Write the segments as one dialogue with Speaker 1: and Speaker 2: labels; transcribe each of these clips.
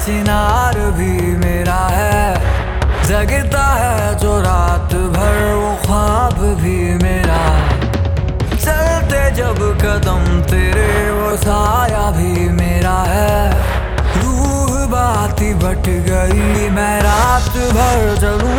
Speaker 1: चिनार भी मेरा है, जगता है जो रात भर वो ख्वाब भी मेरा। चलते जब कदम तेरे वो साया भी मेरा है, रूह बात ही बट गई मैं रात भर जलूं।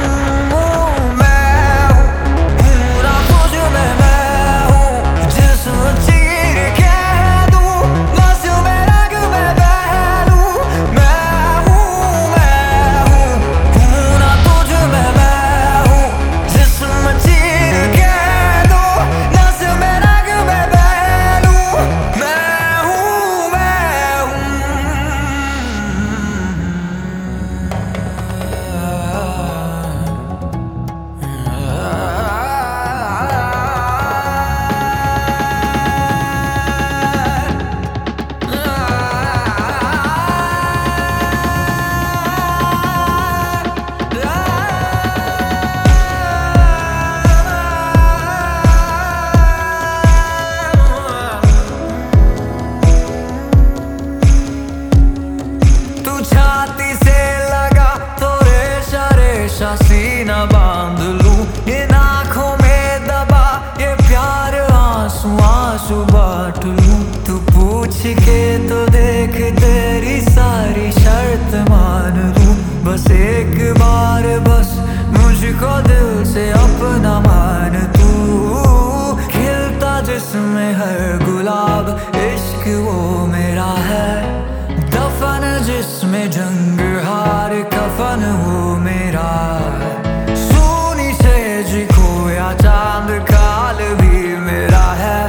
Speaker 1: छाती से लगा तो रेशा रेशा सीना बांध लूं, ये आँखों में दबा ये प्यार आंसू आंसू बांट लूं। तू पूछ के तो देख तेरी सारी शर्त मान लूं, बस एक बार बस मुझको दिल से अपना मान। तू खिलता जिसमें हर गुलाब इश्क वो मेरा है, दफन जिसमें जंग हार कफन वो मेरा। सोनी सेज खोया चांद काल भी मेरा है,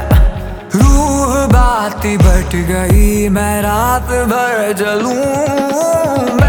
Speaker 1: रूह बाती बट गई मैं रात भर जलूं।